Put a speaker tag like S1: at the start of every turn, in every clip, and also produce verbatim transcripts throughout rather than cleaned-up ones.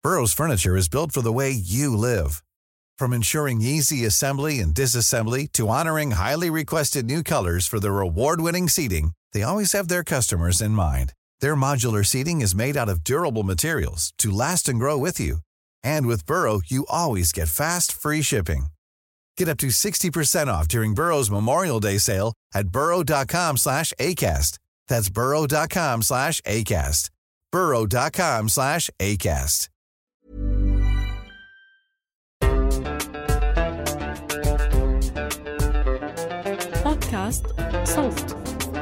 S1: Burrow's furniture is built for the way you live. From ensuring easy assembly and disassembly to honoring highly requested new colors for their award-winning seating, they always have their customers in mind. Their modular seating is made out of durable materials to last and grow with you. And with Burrow, you always get fast, free shipping. Get up to sixty percent off during Burrow's Memorial Day sale at burrow.com slash ACAST. That's burrow.com slash ACAST. burrow.com slash ACAST.
S2: بودكاست صوت.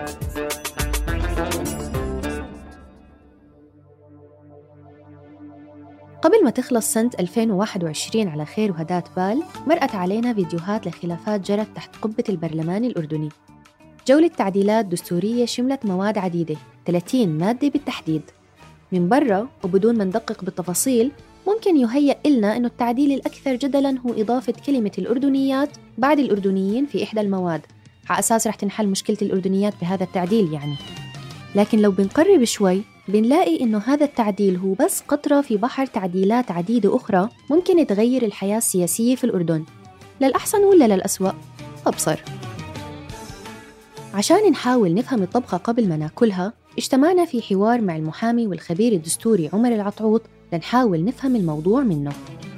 S2: قبل ما تخلص سنة ألفين وواحد وعشرين على خير وهداة بال، مرقت علينا فيديوهات لخلافات جرت تحت قبة البرلمان الأردني. جولة تعديلات دستورية شملت مواد عديدة، ثلاثين مادة بالتحديد. من برا وبدون ما ندقق بالتفاصيل، ممكن يهيأ إلنا أنه التعديل الأكثر جدلاً هو إضافة كلمة الأردنيات بعد الأردنيين في إحدى المواد، على أساس رح تنحل مشكلة الأردنيات بهذا التعديل يعني. لكن لو بنقرب شوي بنلاقي إنه هذا التعديل هو بس قطرة في بحر تعديلات عديدة أخرى ممكن تغير الحياة السياسية في الأردن للأحسن ولا للأسوأ؟ أبصر. عشان نحاول نفهم الطبخة قبل ما ناكلها، اجتمعنا في حوار مع المحامي والخبير الدستوري عمر العطعوط لنحاول نفهم الموضوع منه.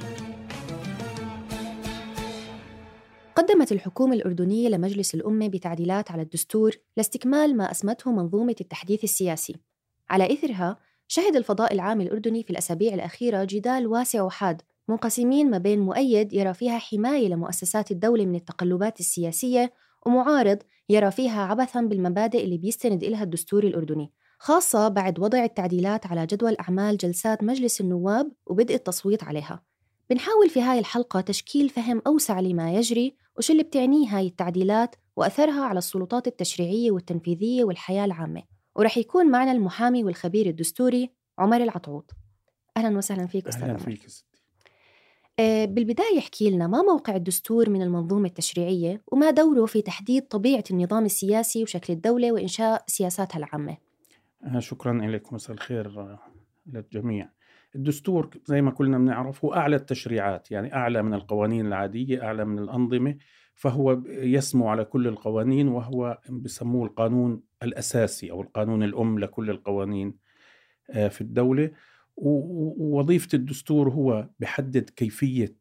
S2: قدمت الحكومة الأردنية لمجلس الأمة بتعديلات على الدستور لاستكمال ما أسمته منظومة التحديث السياسي. على إثرها شهد الفضاء العام الأردني في الأسابيع الأخيرة جدال واسع وحاد منقسمين ما بين مؤيد يرى فيها حماية لمؤسسات الدولة من التقلبات السياسية، ومعارض يرى فيها عبثاً بالمبادئ اللي بيستند إلها الدستور الأردني، خاصة بعد وضع التعديلات على جدول أعمال جلسات مجلس النواب وبدء التصويت عليها. بنحاول في هاي الحلقة تشكيل فهم أوسع لما يجري وش اللي بتعنيه هاي التعديلات وأثرها على السلطات التشريعية والتنفيذية والحياة العامة. ورح يكون معنا المحامي والخبير الدستوري عمر العطعوط. أهلاً وسهلاً فيك أستاذ عمر.
S3: فيك.
S2: أه بالبداية يحكي لنا ما موقع الدستور من المنظومة التشريعية وما دوره في تحديد طبيعة النظام السياسي وشكل الدولة وإنشاء سياساتها العامة.
S3: شكراً لكم، مساء الخير للجميع. الدستور زي ما كلنا بنعرف هو أعلى التشريعات، يعني أعلى من القوانين العادية، أعلى من الأنظمة، فهو يسمو على كل القوانين، وهو بسموه القانون الأساسي أو القانون الأم لكل القوانين في الدولة. ووظيفة الدستور هو بحدد كيفية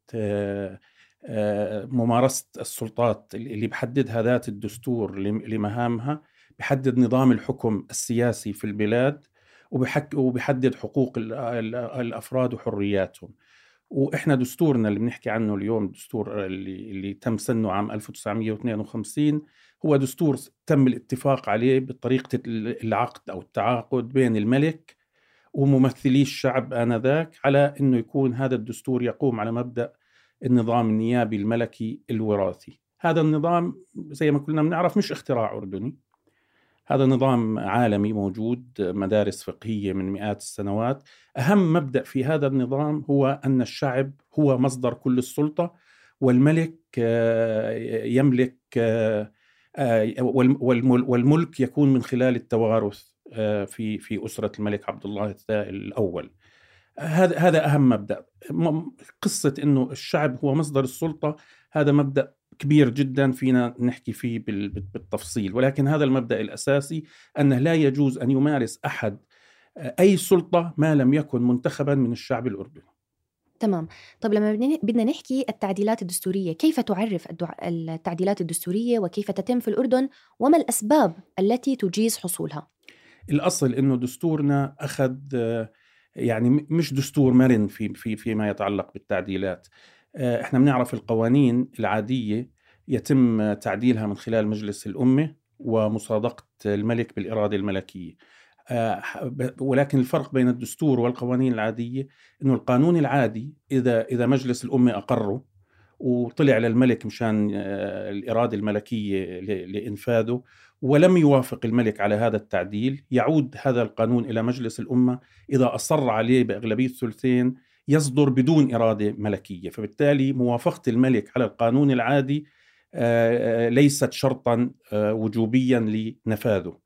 S3: ممارسة السلطات اللي بحددها ذات الدستور لمهامها، بحدد نظام الحكم السياسي في البلاد، وبحدد حقوق الأفراد وحرياتهم. وإحنا دستورنا اللي بنحكي عنه اليوم، الدستور اللي, اللي تم سنه عام ألف وتسعمائة واثنين وخمسين، هو دستور تم الاتفاق عليه بطريقة العقد أو التعاقد بين الملك وممثلي الشعب آنذاك، على أنه يكون هذا الدستور يقوم على مبدأ النظام النيابي الملكي الوراثي. هذا النظام زي ما كلنا بنعرف مش اختراع أردني، هذا نظام عالمي موجود، مدارس فقهية من مئات السنوات. أهم مبدأ في هذا النظام هو أن الشعب هو مصدر كل السلطة، والملك يملك والملك يكون من خلال التوارث في في أسرة الملك عبد الله الأول. هذا هذا أهم مبدأ. قصة إنه الشعب هو مصدر السلطة هذا مبدأ كبير جدا فينا نحكي فيه بالتفصيل، ولكن هذا المبدأ الأساسي أنه لا يجوز أن يمارس أحد أي سلطة ما لم يكن منتخبا من الشعب الأردني.
S2: تمام. طب لما بدنا نحكي التعديلات الدستورية، كيف تعرف التعديلات الدستورية وكيف تتم في الأردن وما الأسباب التي تجيز حصولها؟
S3: الأصل إنه دستورنا أخذ يعني مش دستور مرن في في فيما يتعلق بالتعديلات. احنا بنعرف القوانين العادية يتم تعديلها من خلال مجلس الأمة ومصادقة الملك بالإرادة الملكية، ولكن الفرق بين الدستور والقوانين العادية إنه القانون العادي إذا إذا مجلس الأمة أقره وطلع للملك مشان الإرادة الملكية لإنفاذه ولم يوافق الملك على هذا التعديل، يعود هذا القانون إلى مجلس الأمة، إذا أصر عليه بأغلبية ثلثين يصدر بدون إرادة ملكية. فبالتالي موافقة الملك على القانون العادي ليست شرطا وجوبيا لنفاذه.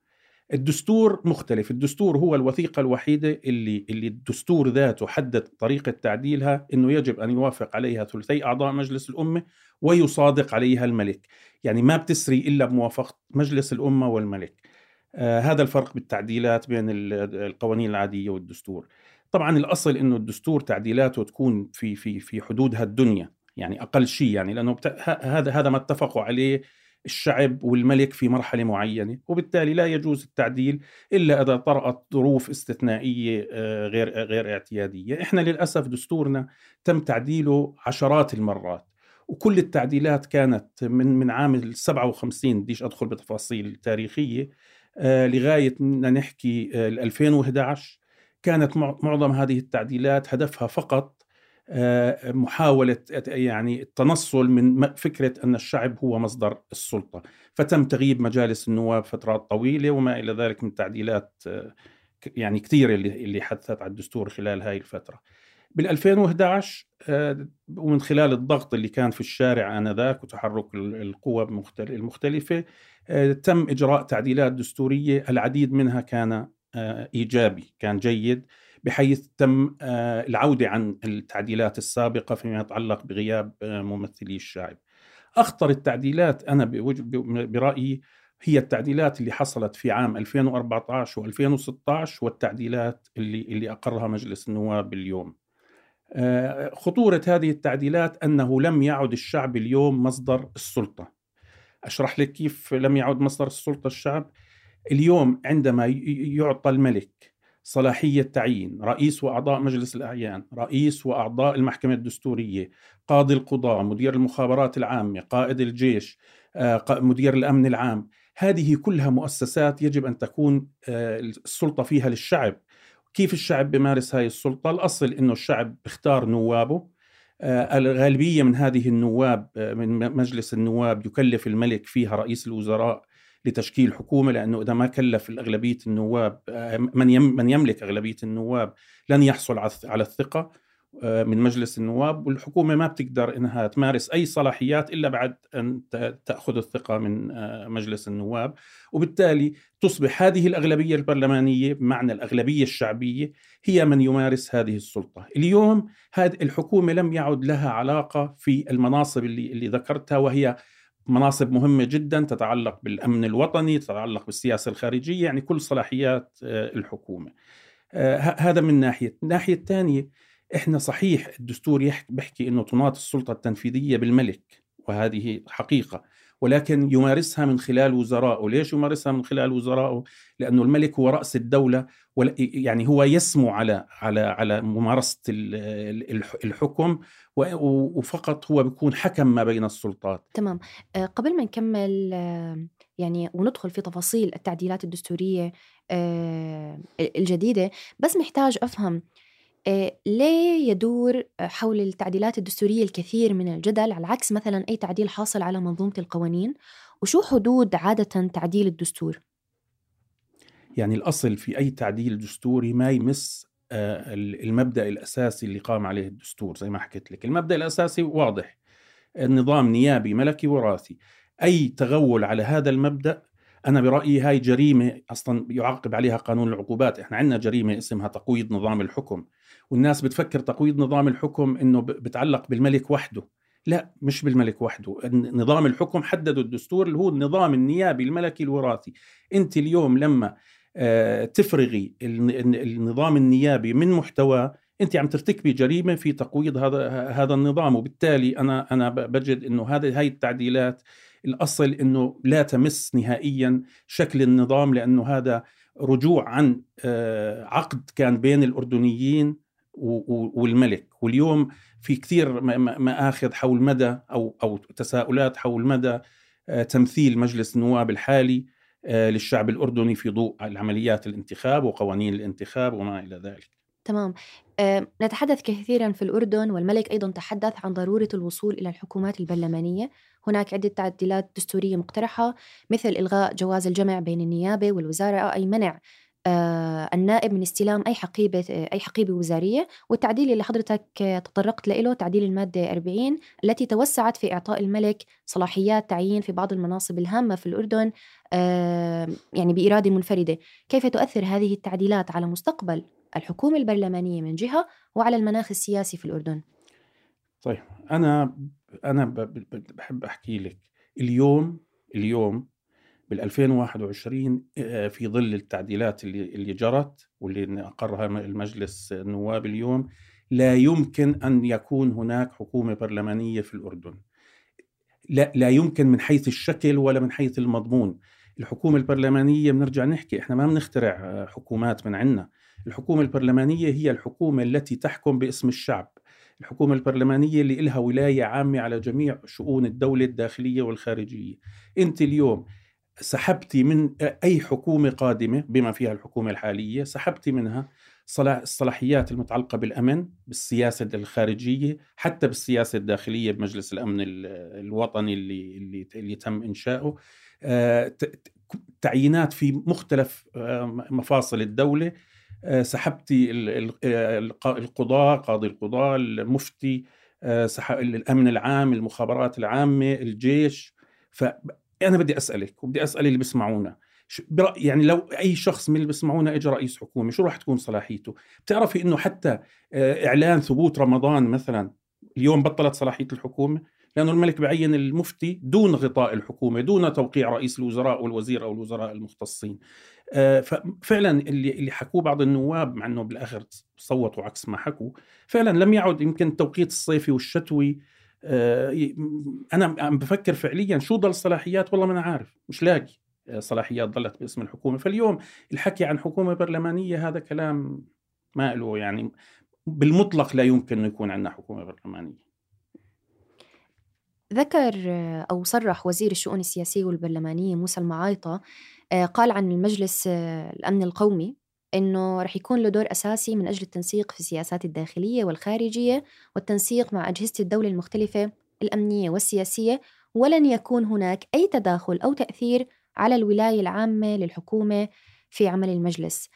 S3: الدستور مختلف. الدستور هو الوثيقة الوحيدة اللي اللي الدستور ذاته حدد طريقة تعديلها، إنه يجب أن يوافق عليها ثلثي أعضاء مجلس الأمة ويصادق عليها الملك. يعني ما بتسري إلا بموافقة مجلس الأمة والملك. آه هذا الفرق بالتعديلات بين القوانين العادية والدستور. طبعا الأصل إنه الدستور تعديلاته تكون في في في حدودها الدنيا، يعني أقل شيء، يعني لأنه بت... هذا هذا ما اتفقوا عليه الشعب والملك في مرحلة معينة، وبالتالي لا يجوز التعديل إلا إذا طرأت ظروف استثنائية غير غير اعتيادية. إحنا للأسف دستورنا تم تعديله عشرات المرات، وكل التعديلات كانت من من عام السبعة وخمسين، بديش أدخل بتفاصيل تاريخية، لغاية نحكي ألفين وإحدى عشر. كانت معظم هذه التعديلات هدفها فقط محاولة يعني التنصل من فكرة أن الشعب هو مصدر السلطة. فتم تغييب مجالس النواب فترات طويلة وما إلى ذلك من تعديلات يعني كثيرة اللي اللي حدثت على الدستور خلال هاي الفترة. بالألفين وإحدى عشر ومن خلال الضغط اللي كان في الشارع آنذاك وتحرك القوى المختلفة، تم إجراء تعديلات دستورية. العديد منها كان إيجابي، كان جيد، بحيث تم العودة عن التعديلات السابقة فيما يتعلق بغياب ممثلي الشعب. أخطر التعديلات أنا برأيي هي التعديلات اللي حصلت في عام ألفين وأربعة عشر وألفين وستة عشر، والتعديلات اللي اللي أقرها مجلس النواب اليوم. خطورة هذه التعديلات أنه لم يعد الشعب اليوم مصدر السلطة. أشرح لك كيف لم يعد مصدر السلطة الشعب. اليوم عندما يعطى الملك صلاحية تعيين رئيس وأعضاء مجلس الأعيان، رئيس وأعضاء المحكمة الدستورية، قاضي القضاء، مدير المخابرات العامة، قائد الجيش، مدير الأمن العام، هذه كلها مؤسسات يجب أن تكون السلطة فيها للشعب. كيف الشعب بيمارس هاي السلطة؟ الأصل إنه الشعب اختار نوابه. الغالبية من هذه النواب من مجلس النواب يكلف الملك فيها رئيس الوزراء لتشكيل حكومة، لأنه إذا ما كلف الأغلبية النواب من من يملك أغلبية النواب لن يحصل على الثقة من مجلس النواب، والحكومة ما بتقدر إنها تمارس أي صلاحيات إلا بعد أن تأخذ الثقة من مجلس النواب. وبالتالي تصبح هذه الأغلبية البرلمانية بمعنى الأغلبية الشعبية هي من يمارس هذه السلطة. اليوم هذه الحكومة لم يعد لها علاقة في المناصب اللي اللي ذكرتها، وهي مناصب مهمة جدا تتعلق بالأمن الوطني، تتعلق بالسياسة الخارجية، يعني كل صلاحيات الحكومة. هذا من ناحية. الناحية الثانية، إحنا صحيح الدستور بيحكي إنه تناط السلطة التنفيذية بالملك، وهذه حقيقة، ولكن يمارسها من خلال وزرائه. ليش يمارسها من خلال وزرائه؟ لأنه الملك هو رأس الدولة، يعني هو يسمو على على على ممارسة الحكم، وفقط هو بيكون حكم ما بين السلطات.
S2: تمام. قبل ما نكمل يعني وندخل في تفاصيل التعديلات الدستورية الجديدة، بس محتاج أفهم ليه يدور حول التعديلات الدستورية الكثير من الجدل، على عكس مثلا أي تعديل حاصل على منظومة القوانين؟ وشو حدود عادة تعديل الدستور؟
S3: يعني الأصل في أي تعديل دستوري ما يمس المبدأ الأساسي اللي قام عليه الدستور. زي ما حكيت لك، المبدأ الأساسي واضح، النظام نيابي ملكي وراثي. أي تغول على هذا المبدأ أنا برأيي هاي جريمة أصلا يعاقب عليها قانون العقوبات. إحنا عندنا جريمة اسمها تقويض نظام الحكم، والناس بتفكر تقويض نظام الحكم إنه بتعلق بالملك وحده. لا، مش بالملك وحده. نظام الحكم حدده الدستور اللي هو النظام النيابي الملكي الوراثي. أنت اليوم لما تفرغي النظام النيابي من محتوى، أنت عم ترتكبي جريمة في تقويض هذا هذا النظام. وبالتالي أنا أنا بجد إنه هذه هاي التعديلات الأصل إنه لا تمس نهائيا شكل النظام، لأنه هذا رجوع عن عقد كان بين الأردنيين والملك. واليوم في كثير مآخذ حول مدى أو أو تساؤلات حول مدى تمثيل مجلس النواب الحالي للشعب الأردني في ضوء العمليات الانتخاب وقوانين الانتخاب وما إلى ذلك.
S2: تمام. أه نتحدث كثيرا في الأردن، والملك أيضا تحدث عن ضرورة الوصول إلى الحكومات البرلمانية. هناك عدة تعديلات دستورية مقترحة، مثل إلغاء جواز الجمع بين النيابة والوزارة، أو أي منع آه النائب من استلام أي حقيبة أي حقيبة وزارية. والتعديل اللي حضرتك تطرقت له تعديل المادة أربعين التي توسعت في إعطاء الملك صلاحيات تعيين في بعض المناصب الهامة في الأردن آه يعني بإرادة منفردة. كيف تؤثر هذه التعديلات على مستقبل الحكومة البرلمانية من جهة وعلى المناخ السياسي في الأردن؟
S3: طيب أنا أنا بحب أحكي لك اليوم اليوم بالألفين وواحد وعشرين في ظل التعديلات اللي اللي جرت واللي أقرها المجلس النواب اليوم، لا يمكن أن يكون هناك حكومة برلمانية في الأردن. لا لا يمكن من حيث الشكل ولا من حيث المضمون. الحكومة البرلمانية بنرجع نحكي إحنا ما بنخترع حكومات من عنا. الحكومة البرلمانية هي الحكومة التي تحكم باسم الشعب. الحكومة البرلمانية اللي إلها ولاية عامة على جميع شؤون الدولة الداخلية والخارجية. أنت اليوم سحبتي من أي حكومة قادمة بما فيها الحكومة الحالية، سحبتي منها الصلاحيات المتعلقة بالأمن، بالسياسة الخارجية، حتى بالسياسة الداخلية بمجلس الأمن الوطني اللي, اللي, اللي تم إنشاؤه، تعيينات في مختلف مفاصل الدولة، سحبتي القضاء، قاضي القضاء، المفتي، الأمن العام، المخابرات العامة، الجيش. فأنا بدي أسألك وبدي أسأل اللي بيسمعونا، يعني لو أي شخص من اللي بيسمعونا إجا رئيس حكومة شو راح تكون صلاحيته؟ بتعرفي إنه حتى إعلان ثبوت رمضان مثلا اليوم بطلت صلاحية الحكومة، لأنه الملك بعين المفتي دون غطاء الحكومة، دون توقيع رئيس الوزراء والوزير أو الوزراء المختصين. ففعلا اللي اللي حكوه بعض النواب، مع انه بالاخر صوتوا عكس ما حكوا، فعلا لم يعد يمكن التوقيت الصيفي والشتوي. انا عم بفكر فعليا شو ضل صلاحيات، والله ما انا عارف، مش لاقي صلاحيات ضلت باسم الحكومه. فاليوم الحكي عن حكومه برلمانيه هذا كلام ما له يعني بالمطلق، لا يمكن انه يكون عندنا حكومه برلمانيه.
S2: ذكر أو صرح وزير الشؤون السياسية والبرلمانية موسى المعايطة، قال عن المجلس الأمن القومي أنه رح يكون له دور أساسي من أجل التنسيق في السياسات الداخلية والخارجية والتنسيق مع أجهزة الدولة المختلفة الأمنية والسياسية، ولن يكون هناك أي تداخل أو تأثير على الولاية العامة للحكومة في عمل المجلس.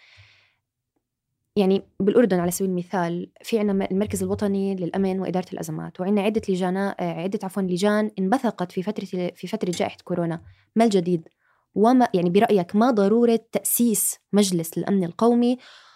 S2: يعني بالأردن على سبيل المثال في عنا المركز الوطني للأمن وإدارة الأزمات، وعنا عدة لجان عدة عفوا لجان انبثقت في فترة في فترة جائحة كورونا. ما الجديد؟ وما يعني برأيك ما ضرورة تأسيس مجلس للأمن القومي؟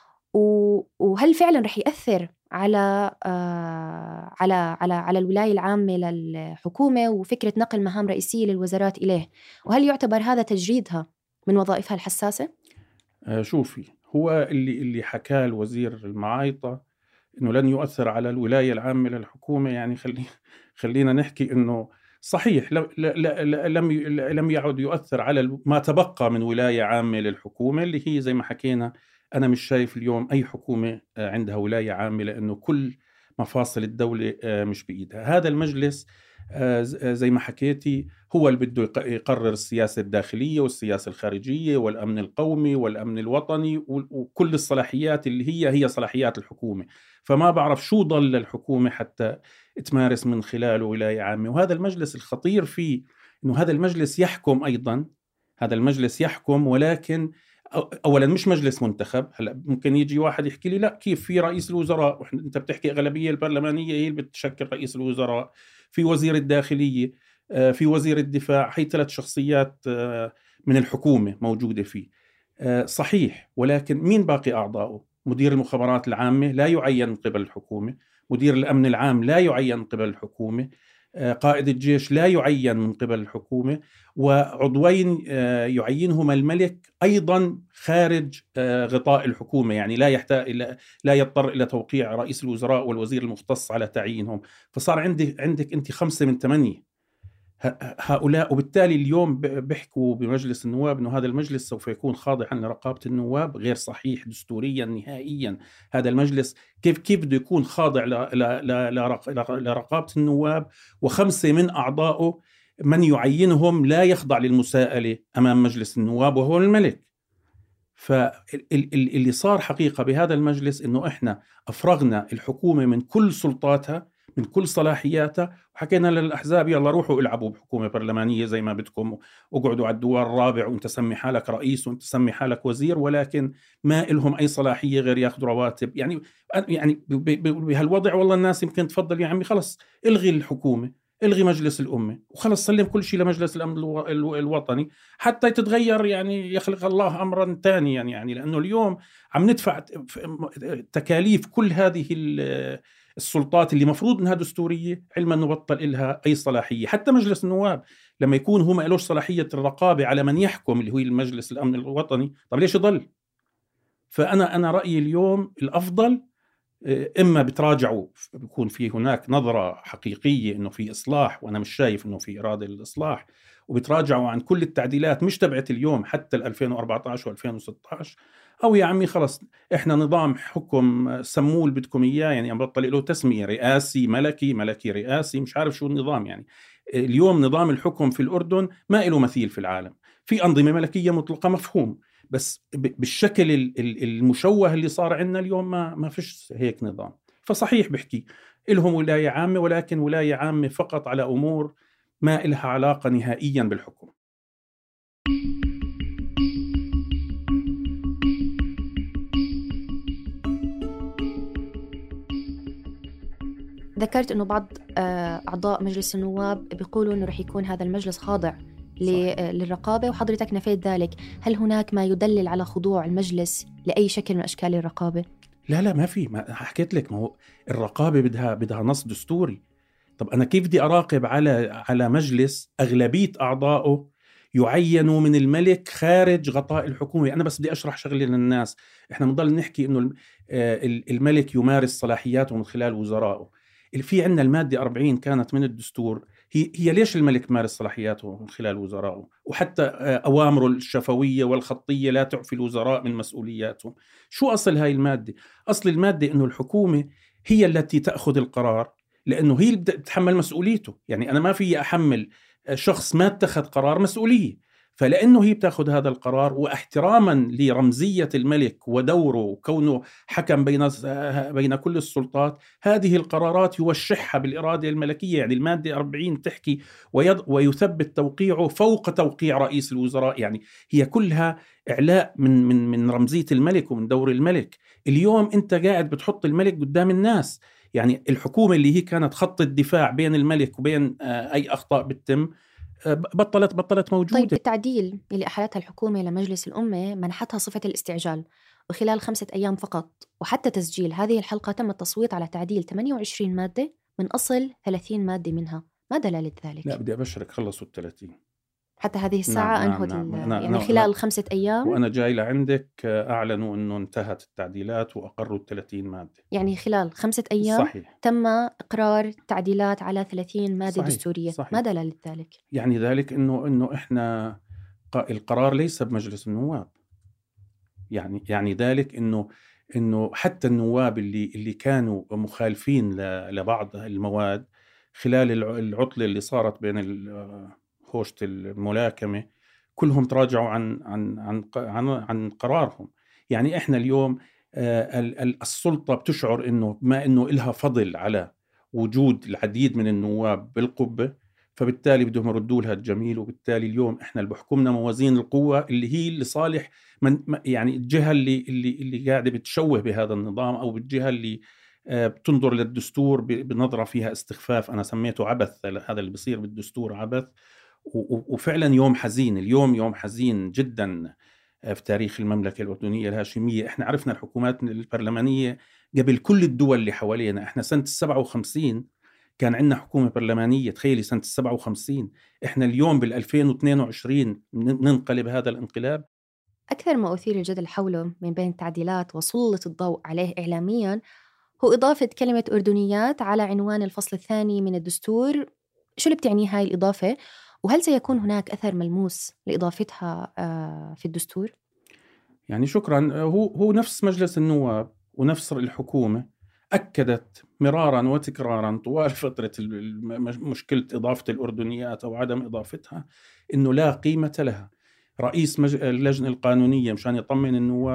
S2: وهل فعلا رح يأثر على آه على على على الولاية العامة للحكومة وفكرة نقل مهام رئيسية للوزارات إليه؟ وهل يعتبر هذا تجريدها من وظائفها الحساسة؟
S3: آه شوفي، هو اللي اللي حكاه الوزير المعايطة إنه لن يؤثر على الولاية العامة للحكومة، يعني خلي خلينا نحكي إنه صحيح لم لم لم يعد يؤثر على ما تبقى من ولاية عامة للحكومة، اللي هي زي ما حكينا. أنا مش شايف اليوم أي حكومة عندها ولاية عامة، لأنه كل مفاصل الدولة مش بإيدها. هذا المجلس زي ما حكيتي هو اللي بده يقرر السياسة الداخلية والسياسة الخارجية والأمن القومي والأمن الوطني وكل الصلاحيات اللي هي هي صلاحيات الحكومة. فما بعرف شو ضل للحكومة حتى تمارس من خلاله ولاية عامة. وهذا المجلس الخطير فيه إنه هذا المجلس يحكم أيضا، هذا المجلس يحكم، ولكن أولا مش مجلس منتخب. هلا ممكن يجي واحد يحكي لي لا، كيف في رئيس الوزراء وانت بتحكي أغلبية البرلمانية هي اللي بتشكل رئيس الوزراء، في وزير الداخلية، في وزير الدفاع، هي ثلاث شخصيات من الحكومة موجودة فيه. صحيح، ولكن مين باقي أعضائه؟ مدير المخابرات العامة لا يعين من قبل الحكومة، مدير الأمن العام لا يعين من قبل الحكومة، قائد الجيش لا يعين من قبل الحكومة، وعضوين يعينهما الملك أيضا خارج غطاء الحكومة، يعني لا يحتاج إلى لا يضطر إلى توقيع رئيس الوزراء والوزير المختص على تعيينهم. فصار عندك عندك أنت خمسة من ثمانية هؤلاء. وبالتالي اليوم بيحكوا بمجلس النواب إنه هذا المجلس سوف يكون خاضعا لرقابة النواب. غير صحيح دستوريا نهائيا. هذا المجلس كيف كيف بده يكون خاضع لرقابة النواب وخمسة من أعضائه من يعينهم لا يخضع للمساءلة أمام مجلس النواب وهو الملك؟ فاللي صار حقيقة بهذا المجلس إنه إحنا أفرغنا الحكومة من كل سلطاتها من كل صلاحياتها، وحكينا للأحزاب يلا روحوا العبوا بحكومة برلمانية زي ما بدكم، وقعدوا على الدوار الرابع وانت سمي حالك رئيس وانت سمي حالك وزير، ولكن ما إلهم أي صلاحية غير ياخذوا رواتب. يعني يعني بهالوضع والله الناس يمكن تفضل يا عمي خلص الغي الحكومة، الغي مجلس الأمة، وخلص سلم كل شيء لمجلس الأمن الوطني حتى يتغير، يعني يخلق الله أمرا ثانيا. يعني, يعني لأنه اليوم عم ندفع تكاليف كل هذه السلطات اللي مفروض أنها دستورية، علما أنه بطل إلها أي صلاحية. حتى مجلس النواب لما يكون هو ما إلوش صلاحية الرقابة على من يحكم اللي هو المجلس الأمن الوطني، طب ليش يضل؟ فأنا أنا رأيي اليوم الأفضل إما بتراجعوا، بيكون في هناك نظرة حقيقية إنه في إصلاح، وأنا مش شايف إنه في إرادة للإصلاح، وبتراجعوا عن كل التعديلات مش تبعت اليوم حتى ألفين وأربعة عشر وألفين وستة عشر، أو يا عمي خلص إحنا نظام حكم سمول بدكم إياه، يعني عم بطل له تسمية رئاسي ملكي ملكي رئاسي مش عارف شو النظام. يعني اليوم نظام الحكم في الأردن ما له مثيل في العالم، في أنظمة ملكية مطلقة مفهوم، بس بالشكل المشوه اللي صار عندنا اليوم ما ما فيش هيك نظام. فصحيح بحكي إلهم ولاية عامة، ولكن ولاية عامة فقط على أمور ما إلها علاقة نهائيا بالحكم.
S2: ذكرت أنه بعض أعضاء مجلس النواب بيقولوا أنه رح يكون هذا المجلس خاضع للرقابة، وحضرتك نفيت ذلك. هل هناك ما يدلل على خضوع المجلس لأي شكل من أشكال الرقابة؟
S3: لا لا ما في، ما حكيت لك، ما هو الرقابة بدها بدها نص دستوري. طب أنا كيف بدي أراقب على على مجلس أغلبية أعضائه يعينوا من الملك خارج غطاء الحكومة؟ أنا بس بدي أشرح شغلة للناس. إحنا بنضل نحكي إنه الملك يمارس صلاحياته من خلال وزرائه. في عندنا المادة أربعين كانت من الدستور، هي هي ليش الملك مارس صلاحياته من خلال وزرائه، وحتى أوامره الشفوية والخطية لا تعفي الوزراء من مسؤولياتهم. شو أصل هاي المادة؟ أصل المادة إنه الحكومة هي التي تأخذ القرار، لأنه هي اللي بتتحمل مسؤوليته. يعني أنا ما في أحمل شخص ما اتخذ قرار مسؤولية، فلأنه هي بتأخذ هذا القرار واحتراما لرمزية الملك ودوره وكونه حكم بين بين كل السلطات، هذه القرارات يوشحها بالإرادة الملكية. يعني المادة أربعين تحكي ويثبت توقيعه فوق توقيع رئيس الوزراء، يعني هي كلها إعلاء من من من رمزية الملك ومن دور الملك. اليوم أنت قاعد بتحط الملك قدام الناس، يعني الحكومة اللي هي كانت خط الدفاع بين الملك وبين أي أخطاء بتتم بطلت بطلت موجودة.
S2: طيب التعديل اللي أحالتها الحكومة لمجلس الأمة منحتها صفة الاستعجال، وخلال خمسة أيام فقط وحتى تسجيل هذه الحلقة تم التصويت على تعديل ثمانية وعشرين مادة من أصل ثلاثين مادة منها. ما دلالة ذلك؟
S3: لا بدي أبشرك خلصوا الثلاثين
S2: حتى هذه الساعة.
S3: نعم
S2: أنهت
S3: نعم نعم.
S2: يعني
S3: أنا
S2: خلال
S3: أنا
S2: خمسة أيام،
S3: وأنا جاي لعندك أعلنوا أنه انتهت التعديلات وأقروا الثلاثين مادة.
S2: يعني خلال خمسة أيام
S3: صحيح.
S2: تم إقرار تعديلات على ثلاثين مادة
S3: صحيح.
S2: دستورية.
S3: صحيح.
S2: ما دلالة ذلك؟
S3: يعني ذلك أنه أنه إحنا القرار ليس بمجلس النواب. يعني يعني ذلك أنه أنه حتى النواب اللي اللي كانوا مخالفين لبعض المواد خلال العطلة اللي صارت بين هوشة الملاكمة كلهم تراجعوا عن عن عن عن, عن قرارهم. يعني إحنا اليوم السلطة بتشعر إنه ما إنه إلها فضل على وجود العديد من النواب بالقبة، فبالتالي بدهم يردوا لها الجميل. وبالتالي اليوم إحنا اللي بحكمنا موازين القوة اللي هي اللي صالح من يعني الجهة اللي اللي اللي قاعدة بتشوه بهذا النظام، أو بالجهة اللي بتنظر للدستور بنظرة فيها استخفاف. أنا سميته عبث، هذا اللي بيصير بالدستور عبث. وفعلا يوم حزين، اليوم يوم حزين جدا في تاريخ المملكة الأردنية الهاشمية. احنا عرفنا الحكومات البرلمانية قبل كل الدول اللي حوالينا. احنا سنة السبعة وخمسين كان عندنا حكومة برلمانية، تخيلي سنة السبعة وخمسين. احنا اليوم بالألفين واثنين وعشرين ننقلب هذا الانقلاب.
S2: أكثر ما أثير الجدل حوله من بين التعديلات وسلط الضوء عليه إعلاميا هو إضافة كلمة أردنيات على عنوان الفصل الثاني من الدستور. شو اللي بتعني هاي الإضافة؟ وهل سيكون هناك أثر ملموس لإضافتها في الدستور؟
S3: يعني شكرا. هو هو نفس مجلس النواب ونفس الحكومة أكدت مرارا وتكرارا طوال فترة مشكلة إضافة الأردنيات أو عدم إضافتها إنه لا قيمة لها. رئيس اللجنة القانونية مشان يطمن النواب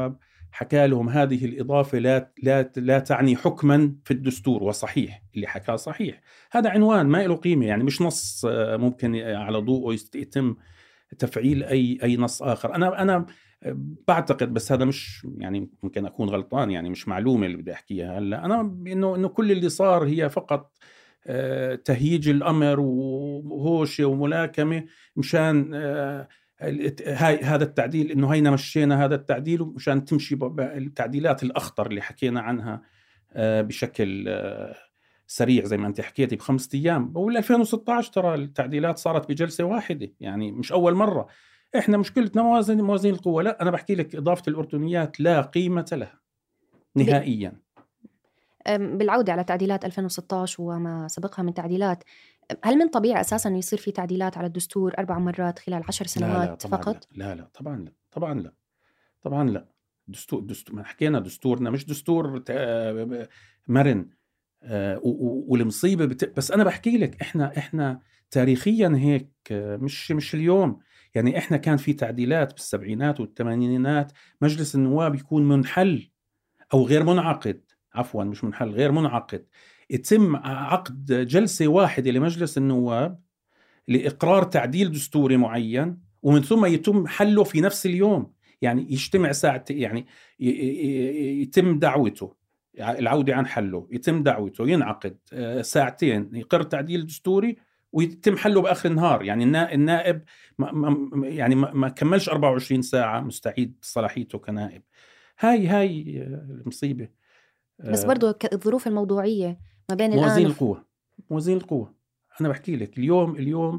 S3: حكى لهم هذه الإضافة لا لا لا تعني حكما في الدستور، وصحيح اللي حكاه صحيح. هذا عنوان ما له قيمة، يعني مش نص ممكن على ضوءه يتم تفعيل أي أي نص آخر. أنا أنا بعتقد، بس هذا مش يعني ممكن أكون غلطان، يعني مش معلومة اللي بدي أحكيها هلا أنا، إنه إنه كل اللي صار هي فقط تهييج الأمر وهوشة وملاكمة مشان هاي هذا التعديل، إنه هينا مشينا هذا التعديل مشان تمشي التعديلات الأخطر اللي حكينا عنها بشكل سريع زي ما أنت حكيتي بخمسة أيام. وال ألفين وستة عشر ترى التعديلات صارت بجلسة واحدة، يعني مش أول مرة. إحنا مشكلتنا موازين موازين القوة. لا، أنا بحكي لك إضافة الأردنيات لا قيمة لها نهائيا.
S2: بالعودة على تعديلات ألفين وستة عشر وما سبقها من تعديلات، هل من طبيعي أساساً يصير في تعديلات على الدستور أربع مرات خلال عشر سنوات؟
S3: لا لا طبعاً
S2: فقط؟
S3: لا لا لا طبعاً لا طبعاً لا طبعاً لا. دستور دستور ما حكينا دستورنا مش دستور مرن. والمصيبة بت... بس أنا بحكي لك إحنا إحنا تاريخياً هيك، مش مش اليوم. يعني إحنا كان في تعديلات بالسبعينات والثمانينات مجلس النواب يكون منحل أو غير منعقد، عفواً مش منحل، غير منعقد، يتم عقد جلسة واحدة لمجلس النواب لإقرار تعديل دستوري معين، ومن ثم يتم حله في نفس اليوم. يعني يجتمع ساعة، يعني يتم دعوته العودة عن حله، يتم دعوته ينعقد ساعتين يقر تعديل دستوري ويتم حله بآخر النهار. يعني النائب ما يعني ما كملش أربعة وعشرين ساعة مستعيد صلاحيته كنائب. هاي هاي المصيبة.
S2: بس برضو الظروف الموضوعية ما بين
S3: موازين
S2: الآن
S3: القوة موازين القوة أنا بحكي لك اليوم اليوم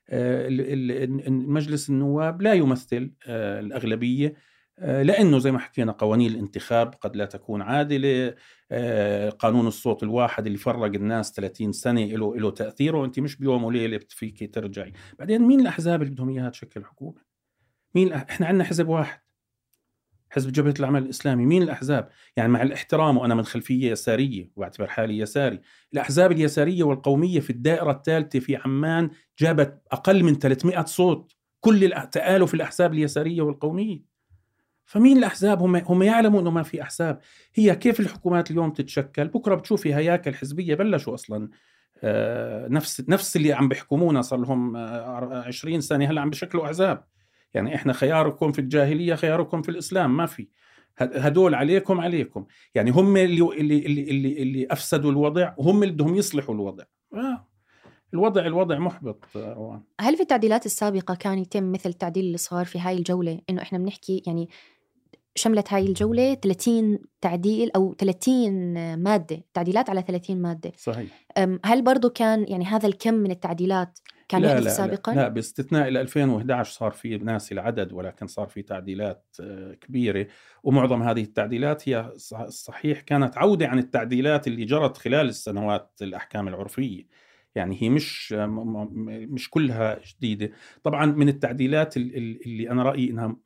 S3: مجلس النواب لا يمثل الأغلبية، لأنه زي ما حكينا قوانين الانتخاب قد لا تكون عادلة. قانون الصوت الواحد اللي فرق الناس ثلاثين سنة له له تأثيره. أنت مش بيوم وليلة فيك ترجعي. بعدين مين الأحزاب اللي بدهم إياها تشكل حكومة؟ مين؟ إحنا عندنا حزب واحد، حزب جبهة العمل الإسلامي. مين الأحزاب؟ يعني مع الاحترام، وأنا من خلفية يسارية واعتبر حالي يساري، الأحزاب اليسارية والقومية في الدائرة الثالثة في عمان جابت أقل من ثلاثمائة صوت، كل تآلف الأحزاب اليسارية والقومية. فمين الأحزاب؟ هم هم يعلموا إنه ما في أحزاب. هي كيف الحكومات اليوم تتشكل؟ بكرة بتشوفي هياكل حزبية بلشوا أصلا آه نفس نفس اللي عم بيحكمونا صار لهم آه عشرين سنة هلا عم بشكلوا أحزاب. يعني إحنا خياركم في الجاهلية خياركم في الإسلام، ما في هدول عليكم عليكم. يعني هم اللي اللي اللي اللي, اللي أفسدوا الوضع وهم اللي بدهم يصلحوا الوضع. آه. الوضع الوضع محبط. روان،
S2: هل في التعديلات السابقة كان يتم مثل التعديل اللي صار في هاي الجولة، إنه إحنا بنحكي يعني شملت هاي الجولة ثلاثين تعديل أو ثلاثين مادة، تعديلات على ثلاثين مادة؟
S3: صحيح.
S2: هل برضو كان يعني هذا الكم من التعديلات كان
S3: لا
S2: يحدث
S3: لا
S2: سابقا؟
S3: لا, لا باستثناء إلى ألفين وإحدى عشر صار في ناس العدد، ولكن صار في تعديلات كبيرة. ومعظم هذه التعديلات هي صحيح كانت عودة عن التعديلات اللي جرت خلال السنوات الأحكام العرفية. يعني هي مش مش كلها جديدة. طبعا من التعديلات اللي أنا رأيي إنها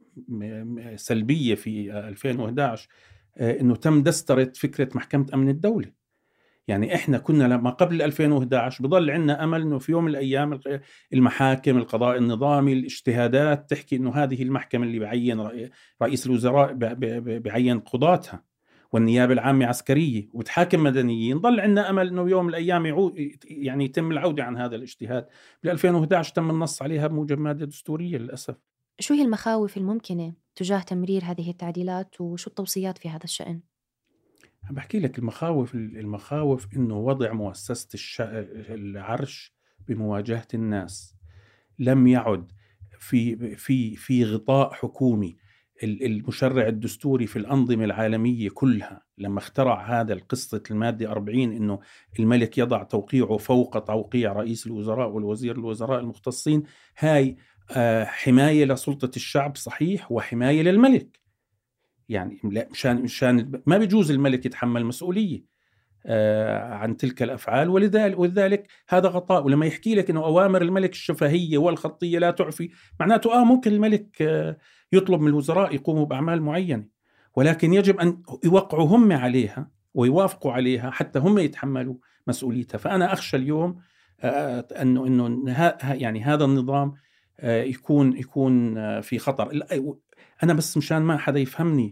S3: سلبية في ألفين وإحدى عشر إنه تم دسترة فكرة محكمة أمن الدولة. يعني إحنا كنا لما قبل ألفين وإحدى عشر بضل عندنا أمل إنه في يوم من الأيام المحاكم القضاء النظامي الاجتهادات تحكي إنه هذه المحكمة اللي بعين رئيس الوزراء بعين قضاتها، والنيابة العامة عسكرية وبتحاكم مدنيين. ضل عندنا أمل إنه يوم من الأيام يعود يعني يتم العودة عن هذا الاجتهاد. بال ألفين وإحدى عشر تم النص عليها بموجب مادة دستورية للأسف.
S2: شو هي المخاوف الممكنة تجاه تمرير هذه التعديلات، وشو التوصيات في هذا الشأن؟
S3: بحكي لك المخاوف المخاوف إنه وضع مؤسسة الش... العرش بمواجهة الناس لم يعد في في في غطاء حكومي. المشرع الدستوري في الأنظمة العالمية كلها لما اخترع هذا القصة المادة أربعين إنه الملك يضع توقيعه فوق توقيع رئيس الوزراء والوزير الوزراء المختصين، هاي حماية لسلطة الشعب صحيح وحماية للملك. يعني مشان مشان ما بيجوز الملك يتحمل مسؤولية آه عن تلك الأفعال، ولذلك ولذلك هذا غطاء. ولما يحكي لك إنه أوامر الملك الشفهية والخطية لا تعفي، معناته آه ممكن الملك آه يطلب من الوزراء يقوموا بأعمال معينة، ولكن يجب أن يوقعوا هم عليها ويوافقوا عليها حتى هم يتحملوا مسؤوليتها. فأنا أخشى اليوم آه أنه إنه يعني هذا النظام آه يكون يكون آه في خطر. أنا بس مشان ما حدا يفهمني،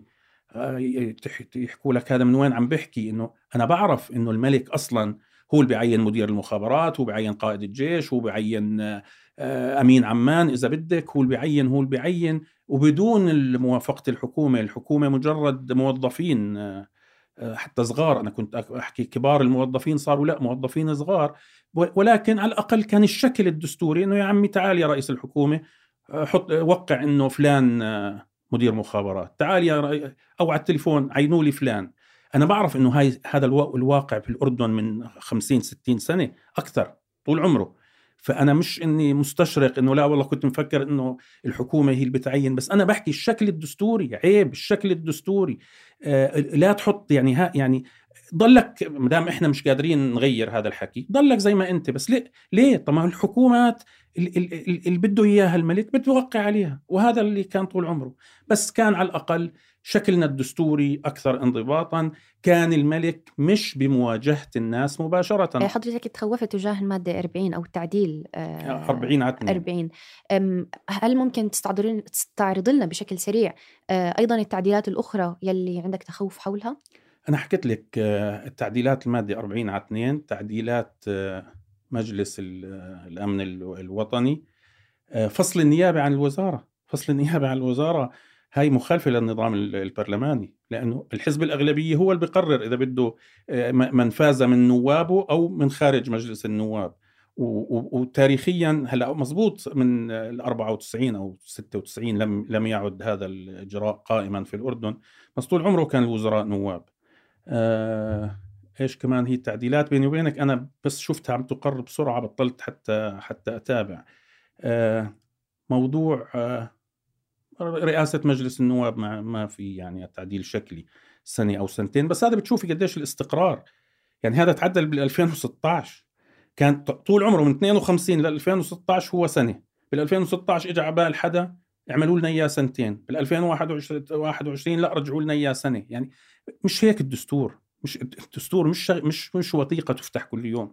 S3: يحكوا لك هذا من وين عم بحكي، إنه أنا بعرف إنه الملك أصلاً هو اللي بيعين مدير المخابرات، هو بيعين قائد الجيش، هو بيعين أمين عمان إذا بدك، هو اللي بيعين هو اللي بيعين وبدون موافقة الحكومة. الحكومة مجرد موظفين حتى صغار، أنا كنت أحكي كبار الموظفين صاروا لا موظفين صغار، ولكن على الأقل كان الشكل الدستوري إنه يا عمي تعال يا رئيس الحكومة حط وقع إنه فلان مدير مخابرات، تعال يا رئيس، أو على التليفون عينوا لي فلان. أنا بعرف إنه هاي هذا الواقع في الأردن من خمسين ستين سنة أكثر طول عمره، فأنا مش إني مستشرق إنه لا والله كنت مفكر إنه الحكومة هي اللي بتعين، بس أنا بحكي الشكل الدستوري عيب، الشكل الدستوري آه لا تحط يعني ها يعني ضلك مدام إحنا مش قادرين نغير هذا الحكي ضلك زي ما أنت. بس ليه ليه طبعا الحكومات اللي بده إياها الملك بده يوقع عليها، وهذا اللي كان طول عمره. بس كان على الأقل شكلنا الدستوري أكثر انضباطا، كان الملك مش بمواجهة الناس مباشرة.
S2: حضرتك تخوفت تجاه المادة أربعين أو التعديل
S3: أربعين عتنين.
S2: أربعين، هل ممكن تستعرض لنا بشكل سريع أيضا التعديلات الأخرى يلي عندك تخوف حولها؟
S3: أنا حكيت لك التعديلات المادة أربعين عتنين، تعديلات مجلس الأمن الوطني، فصل النيابة عن الوزارة. فصل النيابة عن الوزارة هاي مخالفة للنظام البرلماني، لأنه الحزب الأغلبية هو اللي بيقرر إذا بده من فاز من نوابه أو من خارج مجلس النواب. وتاريخيا هلا مزبوط من الأربعة وتسعين أو ستة وتسعين لم لم يعد هذا الإجراء قائما في الأردن، بس طول عمره كان الوزراء نواب. آه إيش كمان هي التعديلات بيني وبينك أنا بس شفتها عم تقرب بسرعة بطلت حتى حتى أتابع. آه موضوع آه رئاسة مجلس النواب ما ما في يعني التعديل شكلي سنة أو سنتين، بس هذا بتشوفي قديش الاستقرار. يعني هذا تعدل بال ألفين وستة عشر، كان طول عمره من اثنين وخمسين ل ألفين وستة عشر هو سنة، بال ألفين وستة عشر إجا عبال حدا يعملوا لنا إياه سنتين، بال ألفين وواحد وعشرين لا رجعوا لنا إياه سنة. يعني مش هيك الدستور، مش الدستور مش مش مش وثيقة تفتح كل يوم.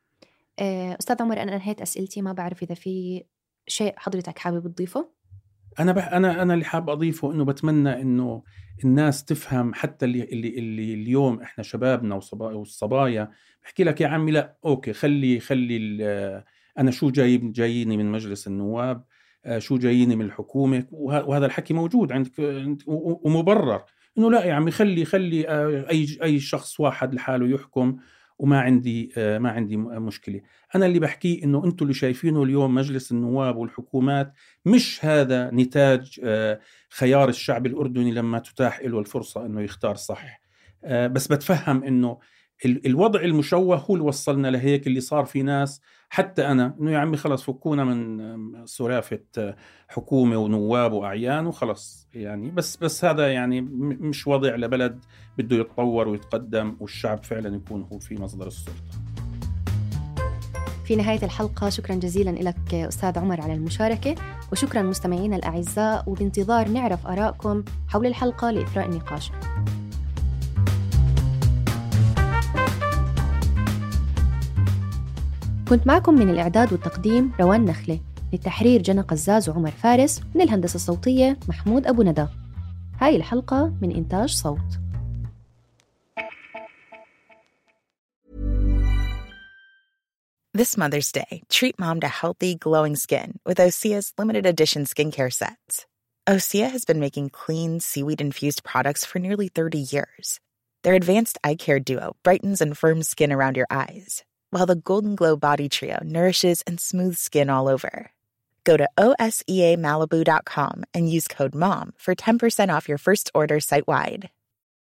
S2: أستاذ عمر، أنا أنهيت أسئلتي، ما بعرف إذا في شيء حضرتك حابب تضيفه؟
S3: أنا بح أنا أنا اللي حاب أضيفه إنه بتمنى إنه الناس تفهم، حتى اللي اللي اللي اليوم إحنا شبابنا والصبايا بحكي لك يا عمي لا أوكي خلي خلي أنا شو جايب جاييني من مجلس النواب، شو جاييني من الحكومة، وهذا الحكي موجود عندك ومبرر، إنه لا يا عمي خلي خلي أي أي شخص واحد لحاله يحكم وما عندي ما عندي مشكلة. أنا اللي بحكيه إنه أنتوا اللي شايفينه اليوم مجلس النواب والحكومات مش هذا نتاج خيار الشعب الأردني لما تتاح له الفرصة إنه يختار صح. بس بتفهم إنه الوضع المشوه هو اللي وصلنا لهيك، اللي صار في ناس حتى أنا إنه يا عمي خلص فكونا من سلافة حكومة ونواب وأعيان وخلص يعني. بس بس هذا يعني مش وضع لبلد بده يتطور ويتقدم والشعب فعلا يكون هو في مصدر السلطة.
S2: في نهاية الحلقة شكرا جزيلا لك أستاذ عمر على المشاركة، وشكرا مستمعينا الأعزاء، وبانتظار نعرف آراءكم حول الحلقة لإثراء النقاش. كنت معكم من الإعداد والتقديم روان نخلة، للتحرير جنى قزاز وعمر فارس، من الهندسة الصوتية محمود أبو ندى. هاي الحلقة من إنتاج صوت.
S4: This Mother's Day, treat mom to healthy, glowing skin with Osea's limited edition skincare sets. Osea has been making clean, seaweed-infused products for nearly thirty years. Their advanced eye care duo brightens and firms skin around your eyes, while the Golden Glow Body Trio nourishes and smooths skin all over. Go to O S E A Malibu dot com and use code MOM for ten percent off your first order site-wide.